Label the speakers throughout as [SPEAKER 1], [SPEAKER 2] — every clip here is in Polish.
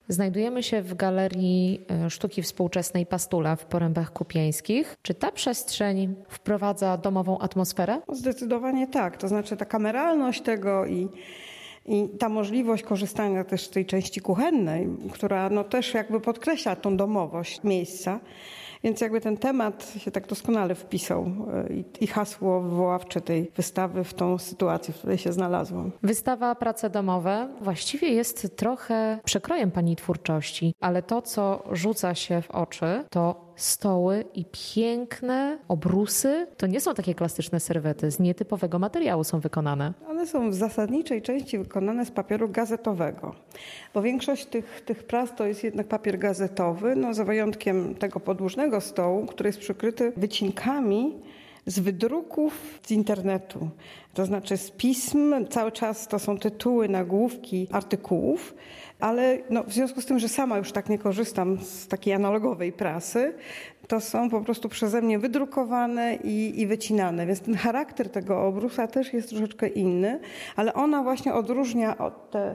[SPEAKER 1] Znajdujemy się w Galerii Sztuki Współczesnej Pastula w Porębach Kupieńskich. Czy ta przestrzeń wprowadza domową atmosferę?
[SPEAKER 2] Zdecydowanie tak. To znaczy ta kameralność tego i ta możliwość korzystania też z tej części kuchennej, która też jakby podkreśla tą domowość miejsca. Więc jakby ten temat się tak doskonale wpisał i hasło wywoławcze tej wystawy w tą sytuację, w której się znalazłam.
[SPEAKER 1] Wystawa Prace domowe właściwie jest trochę przekrojem pani twórczości, ale to, co rzuca się w oczy, to stoły i piękne obrusy. To nie są takie klasyczne serwety, z nietypowego materiału są wykonane.
[SPEAKER 2] One są w zasadniczej części wykonane z papieru gazetowego, bo większość tych prac to jest jednak papier gazetowy, za wyjątkiem tego podłużnego stołu, który jest przykryty wycinkami z wydruków z internetu, to znaczy z pism. Cały czas to są tytuły, nagłówki artykułów, ale w związku z tym, że sama już tak nie korzystam z takiej analogowej prasy, to są po prostu przeze mnie wydrukowane i wycinane. Więc ten charakter tego obrusa też jest troszeczkę inny, ale ona właśnie odróżnia od te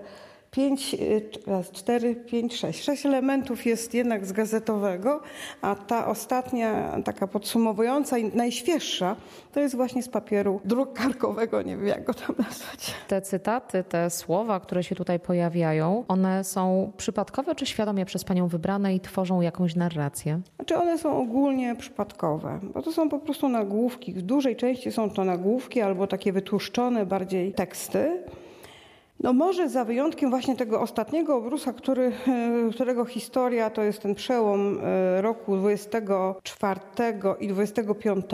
[SPEAKER 2] 6 elementów jest jednak z gazetowego, a ta ostatnia, taka podsumowująca i najświeższa, to jest właśnie z papieru drukarkowego, nie wiem jak go tam nazwać.
[SPEAKER 1] Te cytaty, te słowa, które się tutaj pojawiają, one są przypadkowe czy świadomie przez panią wybrane i tworzą jakąś narrację?
[SPEAKER 2] Znaczy one są ogólnie przypadkowe, bo to są po prostu nagłówki. W dużej części są to nagłówki albo takie wytłuszczone bardziej teksty. Może za wyjątkiem właśnie tego ostatniego obrusa, którego historia to jest ten przełom roku 24 i 25.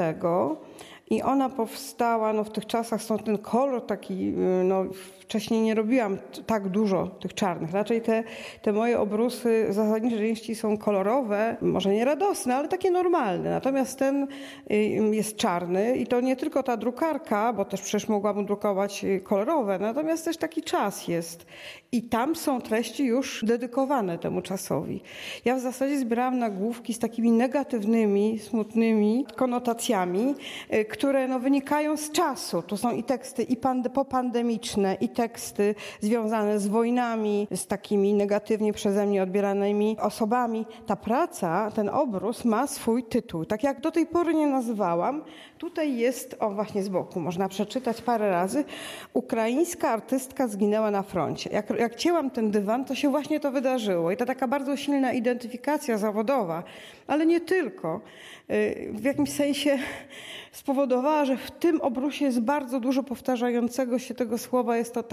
[SPEAKER 2] I ona powstała w tych czasach, stąd ten kolor taki, wcześniej nie robiłam tak dużo tych czarnych. Raczej te moje obrusy w zasadniczej części są kolorowe, może nie radosne, ale takie normalne. Natomiast ten jest czarny i to nie tylko ta drukarka, bo też przecież mogłabym drukować kolorowe, natomiast też taki czas jest. I tam są treści już dedykowane temu czasowi. Ja w zasadzie zbierałam nagłówki z takimi negatywnymi, smutnymi konotacjami, które wynikają z czasu. To są i teksty popandemiczne, i teksty związane z wojnami, z takimi negatywnie przeze mnie odbieranymi osobami. Ta praca, ten obrus ma swój tytuł. Tak jak do tej pory nie nazywałam, tutaj jest, właśnie z boku, można przeczytać parę razy, ukraińska artystka zginęła na froncie. Jak cięłam ten dywan, to się właśnie to wydarzyło. I to taka bardzo silna identyfikacja zawodowa, ale nie tylko. W jakimś sensie spowodowała, że w tym obrusie jest bardzo dużo powtarzającego się tego słowa. Jest to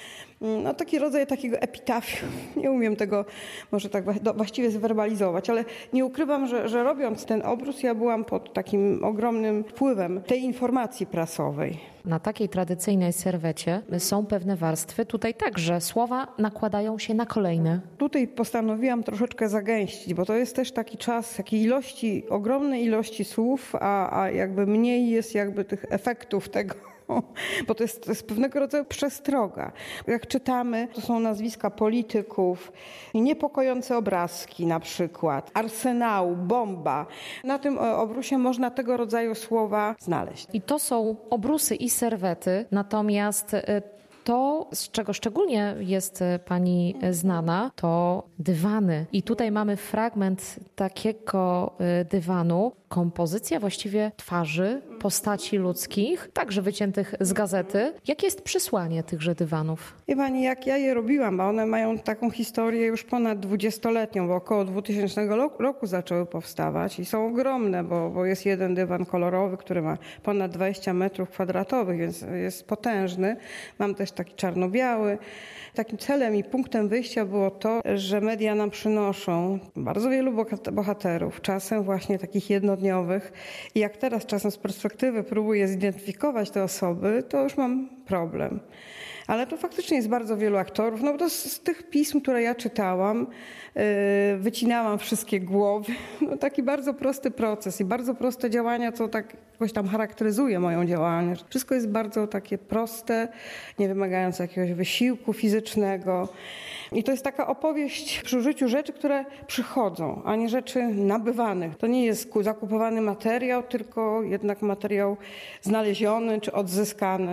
[SPEAKER 2] taki rodzaj takiego epitafium. Nie umiem tego może tak właściwie zwerbalizować, ale nie ukrywam, że robiąc ten obrus, ja byłam pod takim ogromnym wpływem tej informacji prasowej.
[SPEAKER 1] Na takiej tradycyjnej serwecie są pewne warstwy. Tutaj także słowa nakładają się na kolejne.
[SPEAKER 2] Tutaj postanowiłam troszeczkę zagęścić, bo to jest też taki czas takiej ogromnej ilości słów, a jakby mniej jest jakby tych efektów tego. Bo to jest pewnego rodzaju przestroga. Jak czytamy, to są nazwiska polityków, niepokojące obrazki na przykład, arsenał, bomba. Na tym obrusie można tego rodzaju słowa znaleźć.
[SPEAKER 1] I to są obrusy i serwety, natomiast to, z czego szczególnie jest pani znana, to dywany. I tutaj mamy fragment takiego dywanu, kompozycja właściwie twarzy, postaci ludzkich, także wyciętych z gazety. Jakie jest przesłanie tychże dywanów?
[SPEAKER 2] Wie pani, jak ja je robiłam, bo one mają taką historię już ponad 20-letnią, bo około 2000 roku zaczęły powstawać i są ogromne, bo jest jeden dywan kolorowy, który ma ponad 20 metrów kwadratowych, więc jest potężny. Mam też taki czarno-biały. Takim celem i punktem wyjścia było to, że media nam przynoszą bardzo wielu bohaterów, czasem właśnie takich jednodniowych. I jak teraz czasem z perspektywy próbuję zidentyfikować te osoby, to już mam problem. Ale to faktycznie jest bardzo wielu aktorów. Bo to z tych pism, które ja czytałam, wycinałam wszystkie głowy. Taki bardzo prosty proces i bardzo proste działania, co tak jakoś tam charakteryzuje moją działalność. Wszystko jest bardzo takie proste, nie wymagające jakiegoś wysiłku fizycznego. I to jest taka opowieść przy użyciu rzeczy, które przychodzą, a nie rzeczy nabywanych. To nie jest zakupowany materiał, tylko jednak materiał znaleziony czy odzyskany.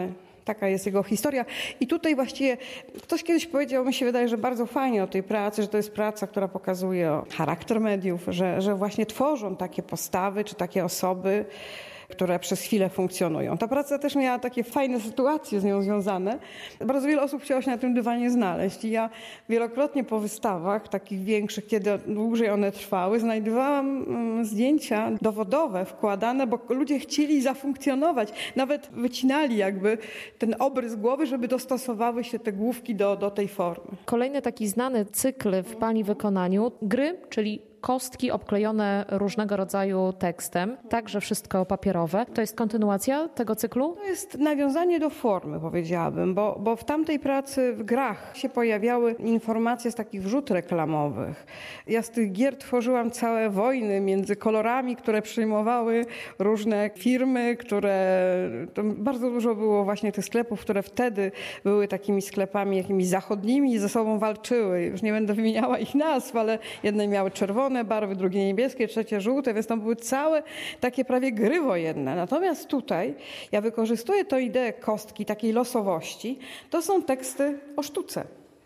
[SPEAKER 2] Taka jest jego historia. I tutaj właściwie ktoś kiedyś powiedział, mi się wydaje, że bardzo fajnie o tej pracy, że to jest praca, która pokazuje charakter mediów, że właśnie tworzą takie postawy czy takie osoby, które przez chwilę funkcjonują. Ta praca też miała takie fajne sytuacje z nią związane. Bardzo wiele osób chciało się na tym dywanie znaleźć i ja wielokrotnie po wystawach, takich większych, kiedy dłużej one trwały, znajdowałam zdjęcia dowodowe wkładane, bo ludzie chcieli zafunkcjonować. Nawet wycinali jakby ten obrys głowy, żeby dostosowały się te główki do tej formy.
[SPEAKER 1] Kolejny taki znany cykl w pani wykonaniu, gry, czyli kostki obklejone różnego rodzaju tekstem, także wszystko papierowe. To jest kontynuacja tego cyklu?
[SPEAKER 2] To jest nawiązanie do formy, powiedziałabym, bo w tamtej pracy w grach się pojawiały informacje z takich wrzut reklamowych. Ja z tych gier tworzyłam całe wojny między kolorami, które przyjmowały różne firmy, to bardzo dużo było właśnie tych sklepów, które wtedy były takimi sklepami jakimiś zachodnimi i ze sobą walczyły. Już nie będę wymieniała ich nazw, ale jedne miały czerwone barwy, drugie niebieskie, trzecie żółte, więc tam były całe takie prawie gry wojenne. Natomiast tutaj ja wykorzystuję tę ideę kostki, takiej losowości. To są teksty o sztuce.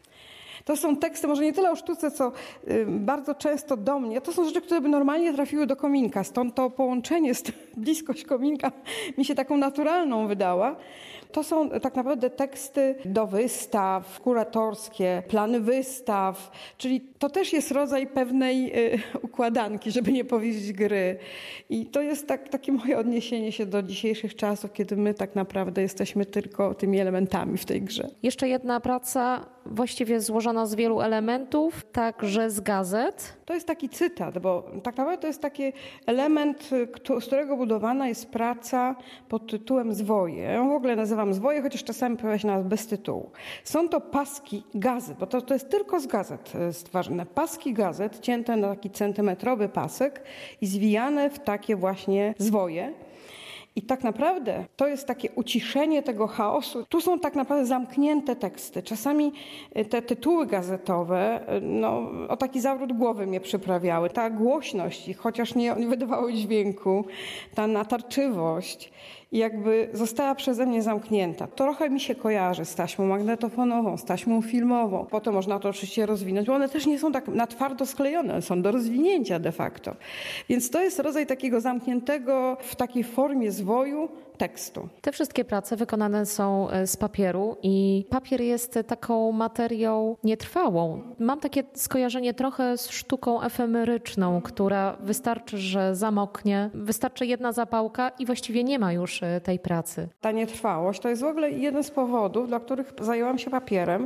[SPEAKER 2] To są teksty, może nie tyle o sztuce, co bardzo często do mnie. To są rzeczy, które by normalnie trafiły do kominka. Stąd to połączenie, bliskość kominka mi się taką naturalną wydała. To są tak naprawdę teksty do wystaw, kuratorskie, plany wystaw, czyli to też jest rodzaj pewnej układanki, żeby nie powiedzieć gry. I to jest takie moje odniesienie się do dzisiejszych czasów, kiedy my tak naprawdę jesteśmy tylko tymi elementami w tej grze.
[SPEAKER 1] Jeszcze jedna praca właściwie złożona z wielu elementów, także z gazet.
[SPEAKER 2] To jest taki cytat, bo tak naprawdę to jest taki element, z którego budowana jest praca pod tytułem Zwoje. Ja ją w ogóle nazywam Zwoje, chociaż czasami pojawia się nawet bez tytułu. Są to paski gazet, bo to jest tylko z gazet stworzone. Paski gazet cięte na taki centymetrowy pasek i zwijane w takie właśnie zwoje. I tak naprawdę to jest takie uciszenie tego chaosu. Tu są tak naprawdę zamknięte teksty. Czasami te tytuły gazetowe o taki zawrót głowy mnie przyprawiały. Ta głośność ich, chociaż nie wydawały dźwięku, ta natarczywość jakby została przeze mnie zamknięta. To trochę mi się kojarzy z taśmą magnetofonową, z taśmą filmową. Potem można to oczywiście rozwinąć, bo one też nie są tak na twardo sklejone, one są do rozwinięcia de facto. Więc to jest rodzaj takiego zamkniętego w takiej formie zwoju tekstu.
[SPEAKER 1] Te wszystkie prace wykonane są z papieru i papier jest taką materią nietrwałą. Mam takie skojarzenie trochę z sztuką efemeryczną, która wystarczy, że zamoknie, wystarczy jedna zapałka i właściwie nie ma już tej pracy.
[SPEAKER 2] Ta nietrwałość to jest w ogóle jeden z powodów, dla których zajęłam się papierem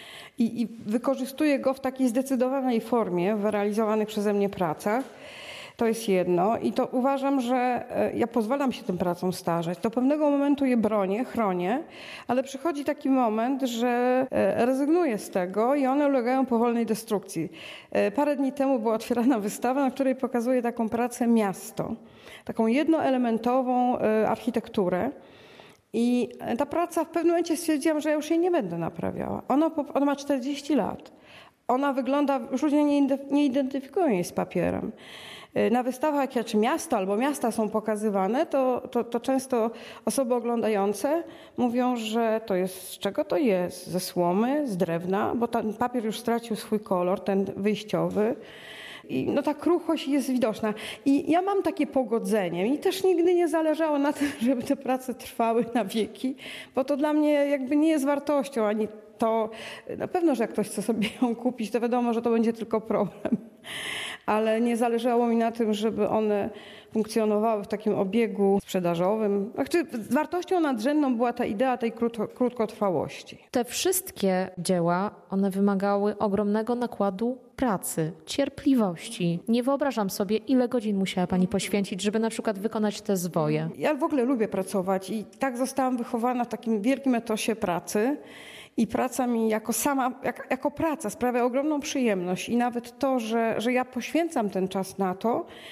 [SPEAKER 2] i wykorzystuję go w takiej zdecydowanej formie w realizowanych przeze mnie pracach. To jest jedno i to uważam, że ja pozwalam się tym pracom starzeć. Do pewnego momentu je bronię, chronię, ale przychodzi taki moment, że rezygnuję z tego i one ulegają powolnej destrukcji. Parę dni temu była otwierana wystawa, na której pokazuję taką pracę miasto, taką jednoelementową architekturę. I ta praca w pewnym momencie stwierdziłam, że ja już jej nie będę naprawiała. Ona ma 40 lat. Ona wygląda, już ludzie nie identyfikują jej z papierem. Na wystawach, czy miasto albo miasta są pokazywane, to często osoby oglądające mówią, że to jest, z czego to jest? Ze słomy, z drewna, bo ten papier już stracił swój kolor, ten wyjściowy. I ta kruchość jest widoczna. I ja mam takie pogodzenie. Mi też nigdy nie zależało na tym, żeby te prace trwały na wieki, bo to dla mnie jakby nie jest wartością, ani to na pewno, że jak ktoś chce sobie ją kupić, to wiadomo, że to będzie tylko problem. Ale nie zależało mi na tym, żeby one funkcjonowały w takim obiegu sprzedażowym. Znaczy, wartością nadrzędną była ta idea tej krótkotrwałości.
[SPEAKER 1] Te wszystkie dzieła, one wymagały ogromnego nakładu pracy, cierpliwości. Nie wyobrażam sobie, ile godzin musiała pani poświęcić, żeby na przykład wykonać te zwoje.
[SPEAKER 2] Ja w ogóle lubię pracować i tak zostałam wychowana w takim wielkim etosie pracy. I praca mi jako praca sprawia ogromną przyjemność. I nawet to, że ja poświęcam ten czas na to,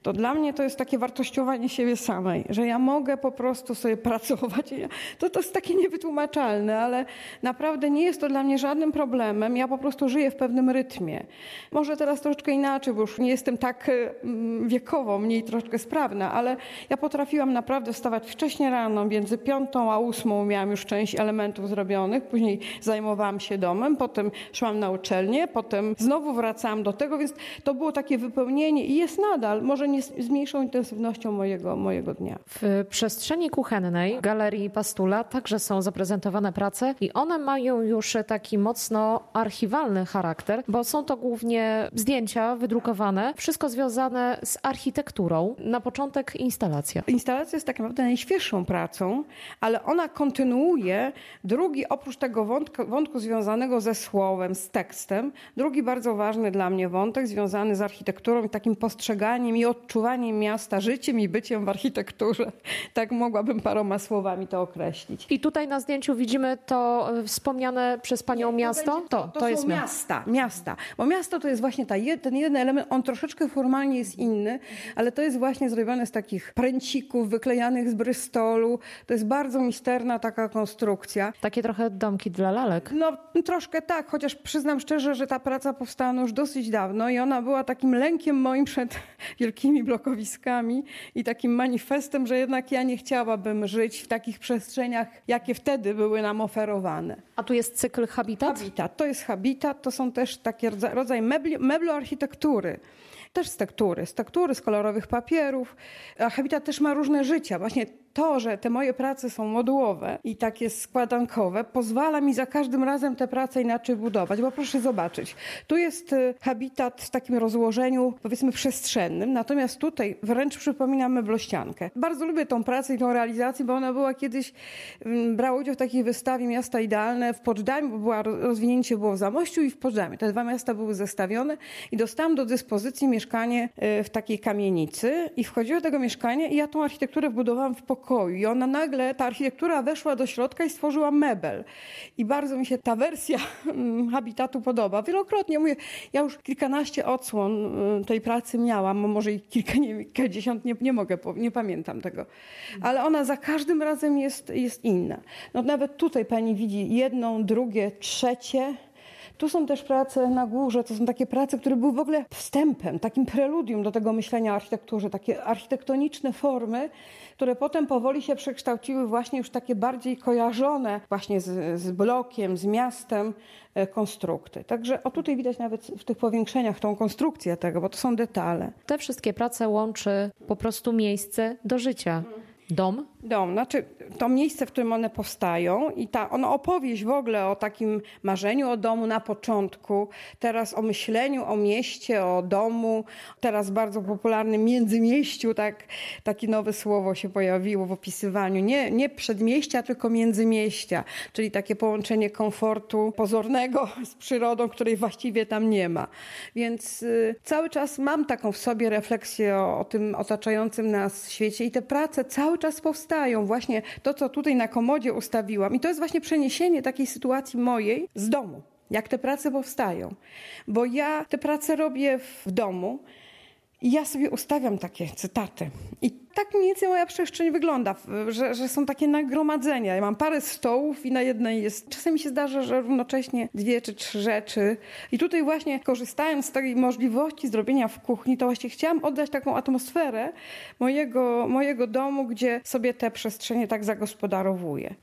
[SPEAKER 2] to dla mnie to jest takie wartościowanie siebie samej, że ja mogę po prostu sobie pracować. To jest takie niewytłumaczalne, ale naprawdę nie jest to dla mnie żadnym problemem. Ja po prostu żyję w pewnym rytmie. Może teraz troszeczkę inaczej, bo już nie jestem tak wiekowo, mniej troszeczkę sprawna, ale ja potrafiłam naprawdę wstawać wcześnie rano, między 5 a 8 miałam już część elementów zrobionych, później zajmowałam się domem, potem szłam na uczelnię, potem znowu wracałam do tego, więc to było takie wypełnienie i jest nadal, może nie z mniejszą intensywnością mojego dnia.
[SPEAKER 1] W przestrzeni kuchennej Galerii Pastula także są zaprezentowane prace i one mają już taki mocno archiwalny charakter, bo są to głównie zdjęcia wydrukowane, wszystko związane z architekturą. Na początek instalacja.
[SPEAKER 2] Instalacja jest tak naprawdę najświeższą pracą, ale ona kontynuuje drugi, oprócz tego wątku związanego ze słowem, z tekstem, drugi bardzo ważny dla mnie wątek związany z architekturą i takim postrzeganiem i odczuwaniem miasta, życiem i byciem w architekturze. Tak mogłabym paroma słowami to określić.
[SPEAKER 1] I tutaj na zdjęciu widzimy to wspomniane przez panią miasto?
[SPEAKER 2] To jest miasta. Bo miasto to jest właśnie ten jeden element, on troszeczkę formalnie jest inny, ale to jest właśnie zrobione z takich pręcików wyklejanych z Bristolu. To jest bardzo misterna taka konstrukcja.
[SPEAKER 1] Takie trochę domki dla lalek.
[SPEAKER 2] No troszkę tak, chociaż przyznam szczerze, że ta praca powstała już dosyć dawno i ona była takim lękiem moim przed wielkimi blokowiskami i takim manifestem, że jednak ja nie chciałabym żyć w takich przestrzeniach, jakie wtedy były nam oferowane.
[SPEAKER 1] A tu jest cykl Habitat?
[SPEAKER 2] Habitat. To jest habitat, to są też takie rodzaj meblu architektury. Też z tektury, z kolorowych papierów. A habitat też ma różne życia. Właśnie to, że te moje prace są modułowe i takie składankowe, pozwala mi za każdym razem te prace inaczej budować. Bo proszę zobaczyć, tu jest habitat w takim rozłożeniu, powiedzmy, przestrzennym, natomiast tutaj wręcz przypomina meblościankę. Bardzo lubię tą pracę i tą realizację, bo ona była kiedyś, brała udział w takiej wystawie Miasta Idealne w Poczdamiu, bo rozwinięcie było w Zamościu i w Poczdamiu. Te dwa miasta były zestawione i dostałam do dyspozycji mieszkanie w takiej kamienicy i wchodziło do tego mieszkania i ja tą architekturę wbudowałam w pokoju. I ona nagle, ta architektura weszła do środka i stworzyła mebel. I bardzo mi się ta wersja habitatu podoba. Wielokrotnie mówię, ja już kilkanaście odsłon tej pracy miałam, może i kilkadziesiąt, nie pamiętam tego. Ale ona za każdym razem jest inna. No nawet tutaj pani widzi jedną, drugie, trzecie. Tu są też prace na górze, to są takie prace, które były w ogóle wstępem, takim preludium do tego myślenia o architekturze, takie architektoniczne formy, które potem powoli się przekształciły właśnie już takie bardziej kojarzone właśnie z blokiem, z miastem konstrukty. Także tutaj widać nawet w tych powiększeniach tą konstrukcję tego, bo to są detale.
[SPEAKER 1] Te wszystkie prace łączy po prostu miejsce do życia. Dom?
[SPEAKER 2] Znaczy to miejsce, w którym one powstają i ta opowieść w ogóle o takim marzeniu o domu na początku, teraz o myśleniu o mieście, o domu, teraz bardzo popularnym międzymieściu, takie nowe słowo się pojawiło w opisywaniu, nie przedmieścia, tylko międzymieścia, czyli takie połączenie komfortu pozornego z przyrodą, której właściwie tam nie ma. Więc cały czas mam taką w sobie refleksję o tym otaczającym nas świecie i te prace cały czas powstają. Właśnie to, co tutaj na komodzie ustawiłam. I to jest właśnie przeniesienie takiej sytuacji mojej z domu. Jak te prace powstają. Bo ja te prace robię w domu i ja sobie ustawiam takie cytaty. I tak mniej więcej moja przestrzeń wygląda, że są takie nagromadzenia. Ja mam parę stołów i na jednej jest... Czasami się zdarza, że równocześnie 2 czy 3 rzeczy. I tutaj właśnie korzystając z tej możliwości zrobienia w kuchni, to właśnie chciałam oddać taką atmosferę mojego domu, gdzie sobie te przestrzenie tak zagospodarowuję.